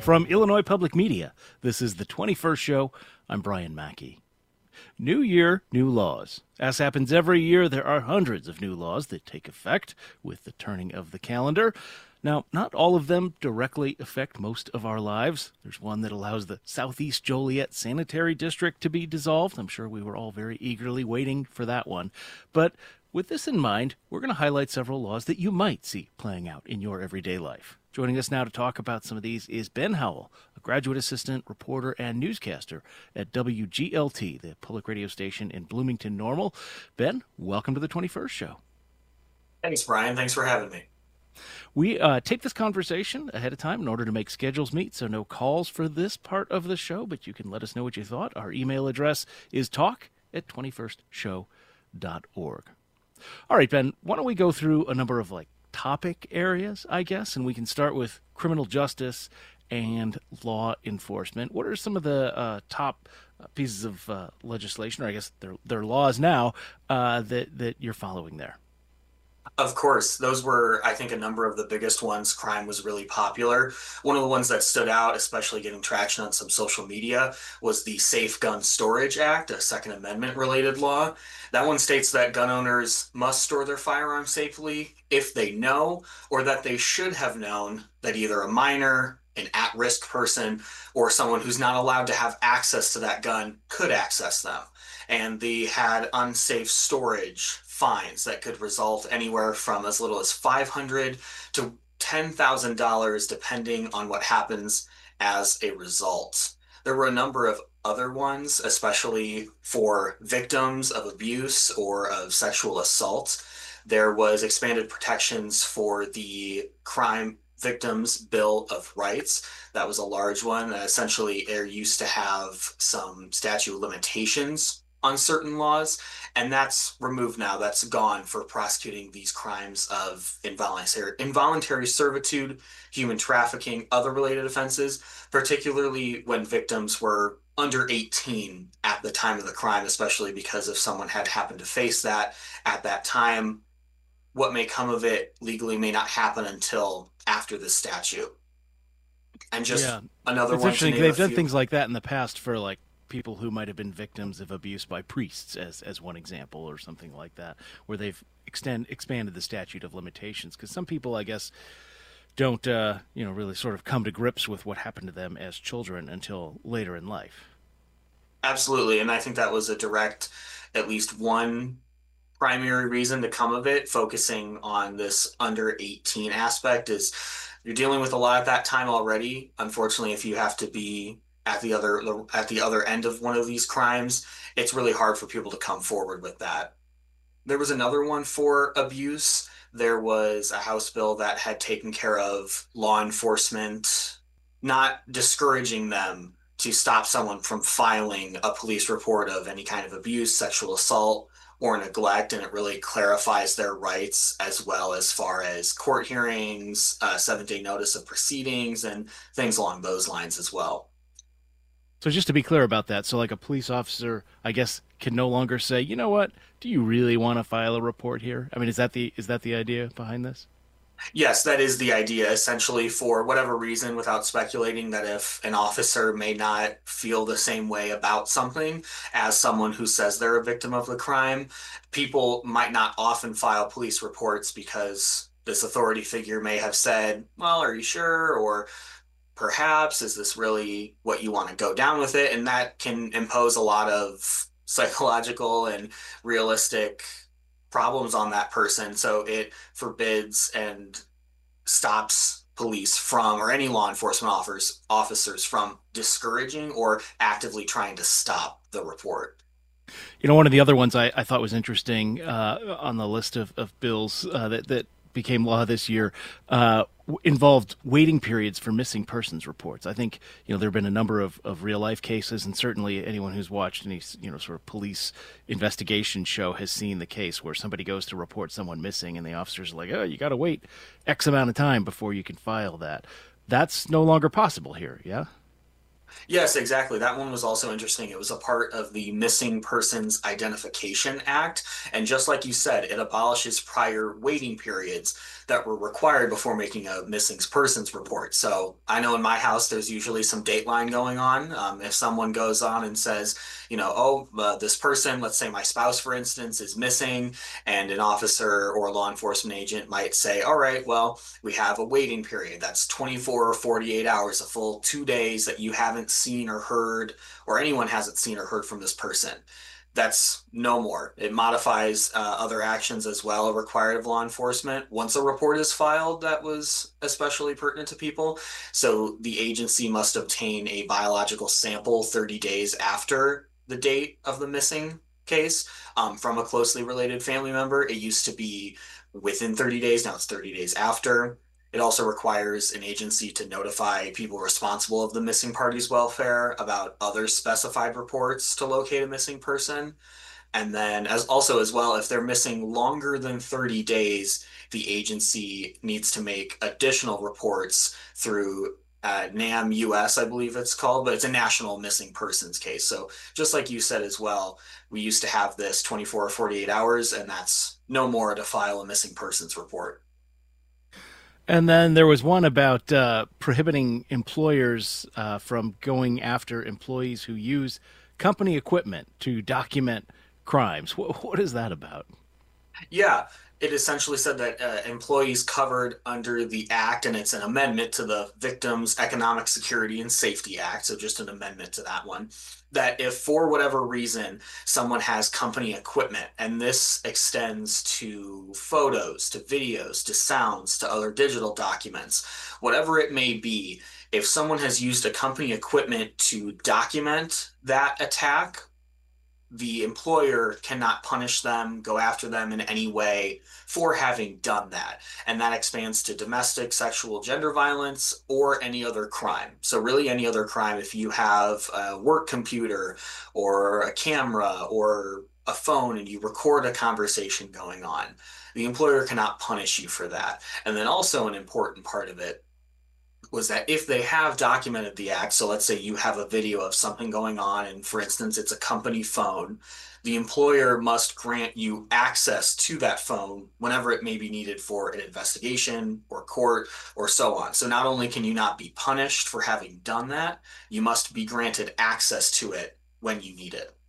From Illinois Public Media, this is the 21st show. I'm Brian Mackey. New year, new laws. As happens every year, there are hundreds of new laws that take effect with the turning of the calendar. Now, not all of them directly affect most of our lives. There's one that allows the Southeast Joliet Sanitary District to be dissolved. I'm sure we were all very eagerly waiting for that one. But with this in mind, we're going to highlight several laws that you might see playing out in your everyday life. Joining us now to talk about some of these is Ben Howell, a graduate assistant, reporter, and newscaster at WGLT, the public radio station in Bloomington Normal. Ben, welcome to the 21st show. Thanks, Brian. Thanks for having me. We take this conversation ahead of time in order to make schedules meet, so no calls for this part of the show, but you can let us know what you thought. Our email address is talk@21stshow.org. All right, Ben, why don't we go through a number of topic areas, I guess, and we can start with criminal justice and law enforcement. What are some of the top pieces of legislation, or I guess they're laws now, that you're following there? Of course, those were, I think, a number of the biggest ones. Crime was really popular. One of the ones that stood out, especially getting traction on some social media, was the Safe Gun Storage Act, a Second Amendment related law. That one states that gun owners must store their firearms safely if they know or that they should have known that either a minor, an at-risk person, or someone who's not allowed to have access to that gun could access them. And they had unsafe storage fines that could result anywhere from as little as $500 to $10,000, depending on what happens as a result. There were a number of other ones, especially for victims of abuse or of sexual assault. There was expanded protections for the Crime Victims Bill of Rights. That was a large one. Essentially, there used to have some statute of limitations on certain laws, and that's removed now. That's gone for prosecuting these crimes of involuntary servitude, human trafficking, other related offenses, particularly when victims were under 18 at the time of the crime, especially because if someone had happened to face that at that time, what may come of it legally may not happen until after the statute. And just another it's one. Interesting. They've done things like that in the past for people who might have been victims of abuse by priests, as one example, or something like that, where they've expanded the statute of limitations. Because some people, I guess, don't really sort of come to grips with what happened to them as children until later in life. Absolutely, and I think that was a direct, at least one primary reason to come of it, focusing on this under 18 aspect, is you're dealing with a lot at that time already. Unfortunately, if you have to be at the other end of one of these crimes, it's really hard for people to come forward with that. There was another one for abuse. There was a House bill that had taken care of law enforcement not discouraging them to stop someone from filing a police report of any kind of abuse, sexual assault, or neglect, and it really clarifies their rights as well as far as court hearings, 7-day notice of proceedings, and things along those lines as well. So just to be clear about that, so a police officer, I guess, can no longer say, you know what, do you really want to file a report here? I mean, is that the idea behind this? Yes, that is the idea, essentially, for whatever reason, without speculating, that if an officer may not feel the same way about something as someone who says they're a victim of the crime, people might not often file police reports because this authority figure may have said, well, are you sure? Or perhaps, is this really what you want to go down with it? And that can impose a lot of psychological and realistic problems on that person. So it forbids and stops police from, or any law enforcement officers from discouraging or actively trying to stop the report. One of the other ones I thought was interesting on the list of bills that became law this year involved waiting periods for missing persons reports. I think, there have been a number of real life cases, and certainly anyone who's watched any, sort of police investigation show has seen the case where somebody goes to report someone missing and the officers are like, oh, you got to wait X amount of time before you can file that. That's no longer possible here, yeah? Yes, exactly. That one was also interesting. It was a part of the Missing Persons Identification Act. And just like you said, it abolishes prior waiting periods that were required before making a missing persons report. So I know in my house, there's usually some dateline going on. If someone goes on and says, this person, let's say my spouse, for instance, is missing, and an officer or a law enforcement agent might say, all right, well, we have a waiting period. That's 24 or 48 hours, a full 2 days that you haven't seen or heard, or anyone hasn't seen or heard from this person. That's no more. It modifies other actions as well required of law enforcement once a report is filed that was especially pertinent to people. So the agency must obtain a biological sample 30 days after the date of the missing case from a closely related family member. It used to be within 30 days. Now it's 30 days after. It also requires an agency to notify people responsible of the missing party's welfare about other specified reports to locate a missing person. And then as well, if they're missing longer than 30 days, the agency needs to make additional reports through NAM US, I believe it's called, but it's a national missing persons case. So just like you said as well, we used to have this 24 or 48 hours, and that's no more to file a missing persons report. And then there was one about prohibiting employers from going after employees who use company equipment to document crimes. What is that about? Yeah, it essentially said that employees covered under the act, and it's an amendment to the Victims Economic Security and Safety Act, so just an amendment to that one, that if for whatever reason someone has company equipment, and this extends to photos, to videos, to sounds, to other digital documents, whatever it may be, if someone has used a company equipment to document that attack, the employer cannot punish them, go after them in any way for having done that. And that expands to domestic, sexual, gender violence, or any other crime. So, really, any other crime, if you have a work computer or a camera or a phone and you record a conversation going on, the employer cannot punish you for that. And then, also, an important part of it was that if they have documented the act, so let's say you have a video of something going on, and for instance, it's a company phone, the employer must grant you access to that phone whenever it may be needed for an investigation or court or so on. So not only can you not be punished for having done that, you must be granted access to it when you need it.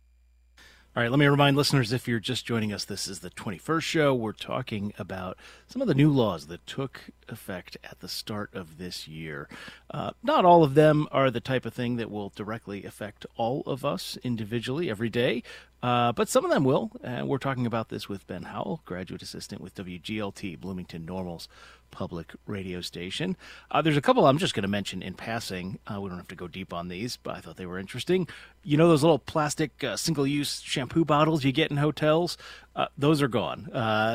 All right, let me remind listeners if you're just joining us, this is the 21st show. We're talking about some of the new laws that took effect at the start of this year. Not all of them are the type of thing that will directly affect all of us individually every day, but some of them will. And we're talking about this with Ben Howell, graduate assistant with WGLT, Bloomington Normal's public radio station. There's a couple I'm just going to mention in passing. We don't have to go deep on these, but I thought they were interesting. You know those little plastic single-use shampoo bottles you get in hotels? Those are gone.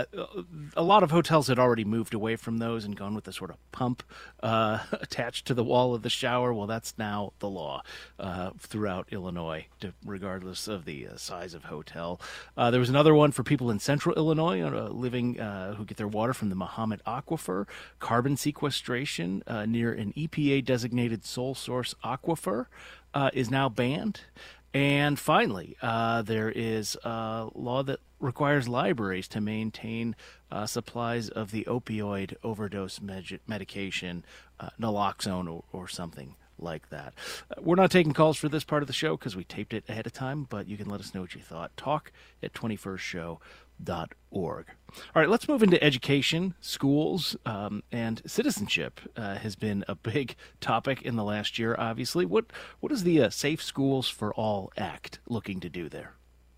A lot of hotels had already moved away from those and gone with the sort of pump attached to the wall of the shower. Well, that's now the law throughout Illinois, regardless of the size of hotel. There was another one for people in central Illinois living who get their water from the Mahomet Aquifer. Carbon sequestration near an EPA-designated sole source aquifer is now banned. And finally, there is a law that requires libraries to maintain supplies of the opioid overdose medication, naloxone or something like that. We're not taking calls for this part of the show because we taped it ahead of time, but you can let us know what you thought. Talk at 21stshow.org. All right, let's move into education, schools, and citizenship has been a big topic in the last year, obviously. What is the Safe Schools for All Act looking to do there?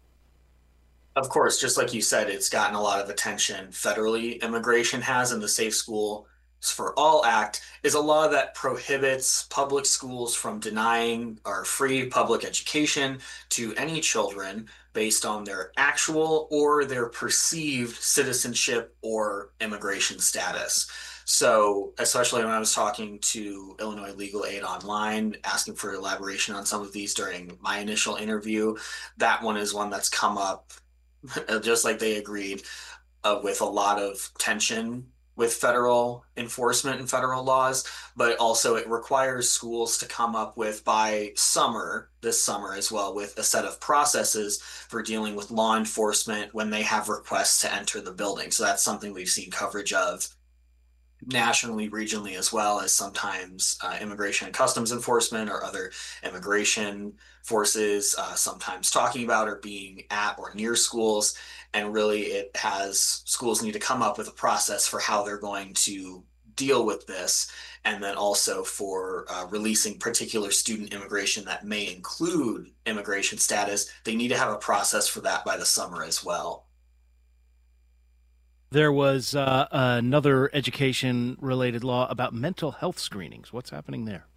Of course, just like you said, it's gotten a lot of attention federally. Immigration has, and the Safe School for All Act is a law that prohibits public schools from denying or free public education to any children based on their actual or their perceived citizenship or immigration status. So, especially when I was talking to Illinois Legal Aid Online, asking for elaboration on some of these during my initial interview, that one is one that's come up just like they agreed, with a lot of tension with federal enforcement and federal laws, but also it requires schools to come up with by summer, this summer as well, with a set of processes for dealing with law enforcement when they have requests to enter the building. So that's something we've seen coverage of nationally, regionally, as well as sometimes immigration and customs enforcement or other immigration forces, sometimes talking about or being at or near schools. And really, it has schools need to come up with a process for how they're going to deal with this. And then also for releasing particular student immigration that may include immigration status, they need to have a process for that by the summer as well. There was another education related law about mental health screenings. What's happening there?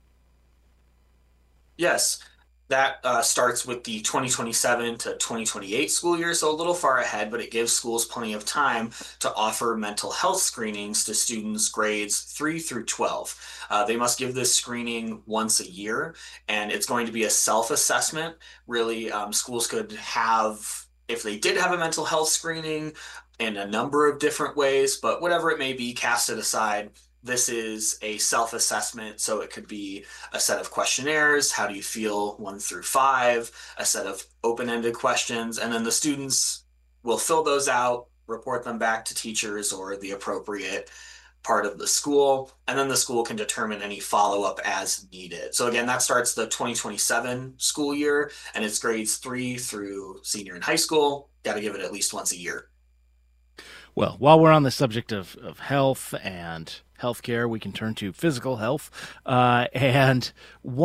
Yes, that starts with the 2027 to 2028 school year, so a little far ahead, but it gives schools plenty of time to offer mental health screenings to students grades 3 through 12. They must give this screening once a year, and it's going to be a self-assessment. Really, schools could have, if they did have a mental health screening, in a number of different ways, but whatever it may be, cast it aside. This is a self-assessment, so it could be a set of questionnaires. How do you feel 1 through 5? A set of open-ended questions, and then the students will fill those out, report them back to teachers or the appropriate part of the school, and then the school can determine any follow-up as needed. So again, that starts the 2027 school year, and it's grades 3 through senior in high school. Got to give it at least once a year. Well, while we're on the subject of health and healthcare, we can turn to physical health. And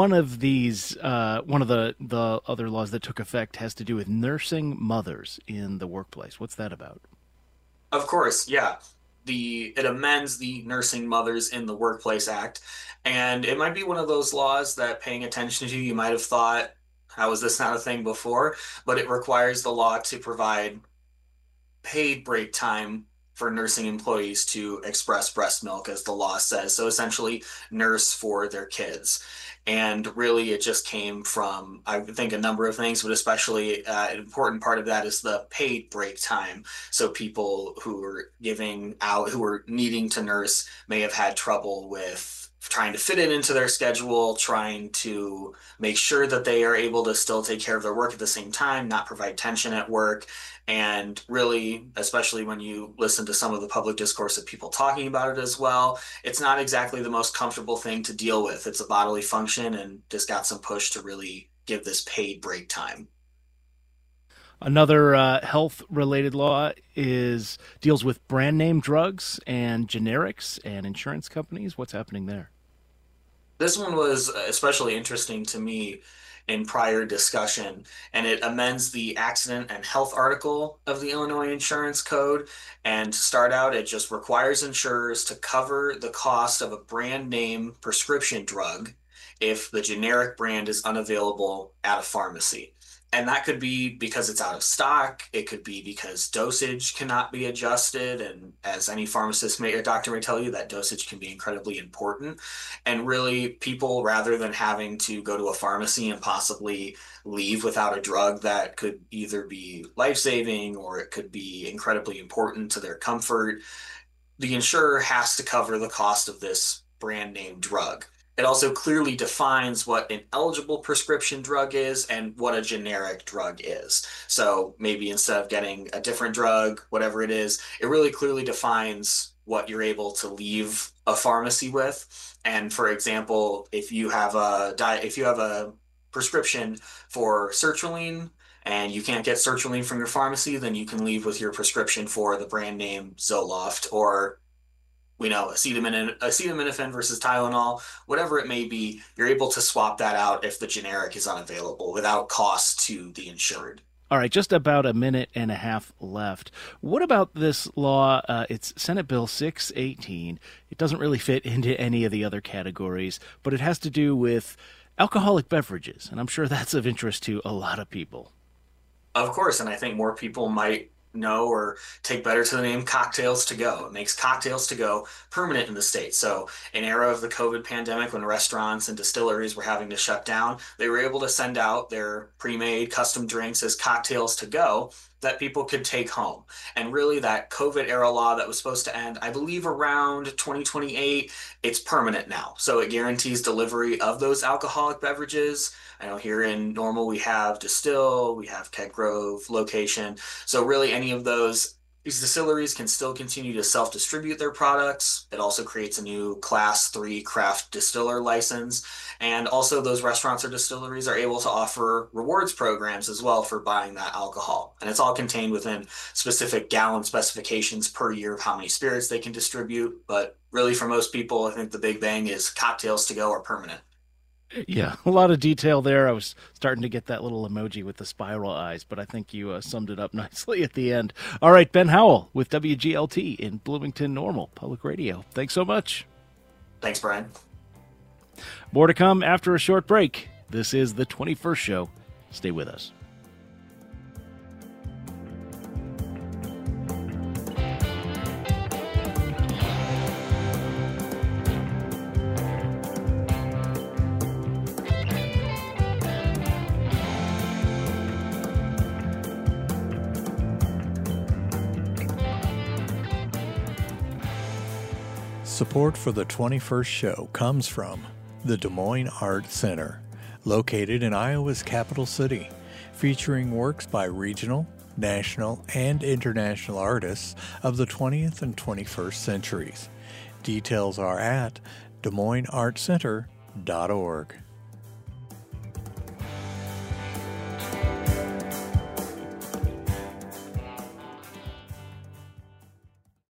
one of the other laws that took effect has to do with nursing mothers in the workplace. What's that about? Of course, yeah. It amends the Nursing Mothers in the Workplace Act, and it might be one of those laws that paying attention to, you might have thought, how is this not a thing before? But it requires the law to provide paid break time for nursing employees to express breast milk, as the law says. So essentially, nurse for their kids. And really, it just came from, I think, a number of things, but especially an important part of that is the paid break time. So people who are giving out, who are needing to nurse, may have had trouble with trying to fit it into their schedule, trying to make sure that they are able to still take care of their work at the same time, not provide tension at work. And really, especially when you listen to some of the public discourse of people talking about it as well, it's not exactly the most comfortable thing to deal with. It's a bodily function and just got some push to really give this paid break time. Another health related law is deals with brand name drugs and generics and insurance companies. What's happening there? This one was especially interesting to me in prior discussion, and it amends the accident and health article of the Illinois Insurance Code. And to start out, it just requires insurers to cover the cost of a brand name prescription drug if the generic brand is unavailable at a pharmacy. And that could be because it's out of stock. It could be because dosage cannot be adjusted. And as any pharmacist may or doctor may tell you, that dosage can be incredibly important. And really, people, rather than having to go to a pharmacy and possibly leave without a drug that could either be life-saving or it could be incredibly important to their comfort, the insurer has to cover the cost of this brand name drug. It also clearly defines what an eligible prescription drug is and what a generic drug is. So maybe instead of getting a different drug, whatever it is, it really clearly defines what you're able to leave a pharmacy with. And for example, if you have a prescription for sertraline and you can't get sertraline from your pharmacy, then you can leave with your prescription for the brand name Zoloft, or we know acetaminophen versus Tylenol, whatever it may be, you're able to swap that out if the generic is unavailable without cost to the insured. All right, just about a minute and a half left. What about this law? It's Senate Bill 618. It doesn't really fit into any of the other categories, but it has to do with alcoholic beverages, and I'm sure that's of interest to a lot of people. Of course, and I think more people might know or take better to the name Cocktails to Go. It makes Cocktails to Go permanent in the state. So, an era of the COVID pandemic when restaurants and distilleries were having to shut down, they were able to send out their pre-made custom drinks as cocktails to go. that people could take home. And really, that COVID era law that was supposed to end, I believe, around 2028, it's permanent now. So it guarantees delivery of those alcoholic beverages. I know here in Normal we have Distill, we have Keg Grove location. So really, any of these distilleries can still continue to self-distribute their products. It also creates a new Class 3 craft distiller license. And also those restaurants or distilleries are able to offer rewards programs as well for buying that alcohol. And it's all contained within specific gallon specifications per year of how many spirits they can distribute. But really, for most people, I think the big bang is cocktails to go or permanent. Yeah, a lot of detail there. I was starting to get that little emoji with the spiral eyes, but I think you summed it up nicely at the end. All right, Ben Howell with WGLT in Bloomington Normal Public Radio. Thanks so much. Thanks, Brian. More to come after a short break. This is the 21st show. Stay with us. Support for the 21st show comes from the Des Moines Art Center, located in Iowa's capital city, featuring works by regional, national, and international artists of the 20th and 21st centuries. Details are at DesMoinesArtCenter.org.